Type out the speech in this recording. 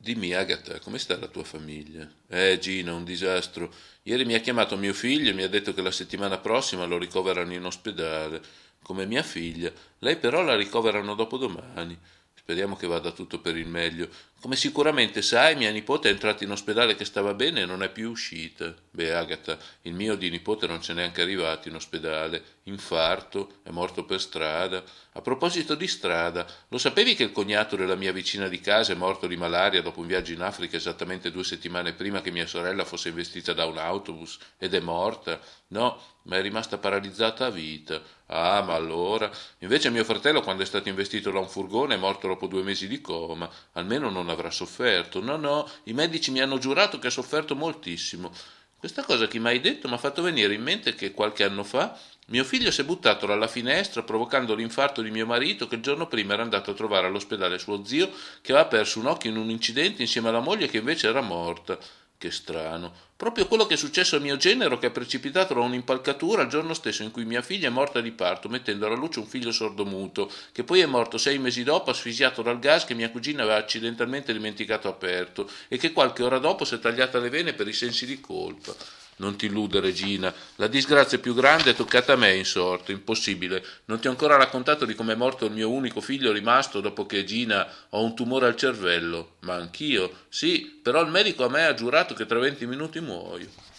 Dimmi, Agatha, come sta la tua famiglia? Gina, un disastro. Ieri mi ha chiamato mio figlio e mi ha detto che la settimana prossima lo ricoverano in ospedale, come mia figlia. Lei però la ricoverano dopodomani. Speriamo che vada tutto per il meglio. Come sicuramente sai, mia nipote è entrata in ospedale che stava bene e non è più uscita. Beh, Agatha, il mio di nipote non c'è neanche arrivato in ospedale. Infarto, è morto per strada. A proposito di strada, lo sapevi che il cognato della mia vicina di casa è morto di malaria dopo un viaggio in Africa esattamente 2 settimane prima che mia sorella fosse investita da un autobus? Ed è morta? No, ma è rimasta paralizzata a vita. Ah, ma allora? Invece mio fratello, quando è stato investito da un furgone, è morto dopo 2 mesi di coma. Almeno non avrà sofferto. No, no, i medici mi hanno giurato che ha sofferto moltissimo. Questa cosa che mi hai detto mi ha fatto venire in mente che qualche anno fa mio figlio si è buttato dalla finestra provocando l'infarto di mio marito che il giorno prima era andato a trovare all'ospedale suo zio che aveva perso un occhio in un incidente insieme alla moglie che invece era morta. Che strano. Proprio quello che è successo a mio genero che è precipitato da un'impalcatura il giorno stesso in cui mia figlia è morta di parto mettendo alla luce un figlio sordomuto che poi è morto 6 mesi dopo asfisiato dal gas che mia cugina aveva accidentalmente dimenticato aperto e che qualche ora dopo si è tagliata le vene per i sensi di colpa. Non ti illudere, Regina, la disgrazia più grande è toccata a me in sorte, impossibile. Non ti ho ancora raccontato di come è morto il mio unico figlio rimasto dopo che Gina ho un tumore al cervello. Ma anch'io, sì, però il medico a me ha giurato che tra 20 minuti muoio.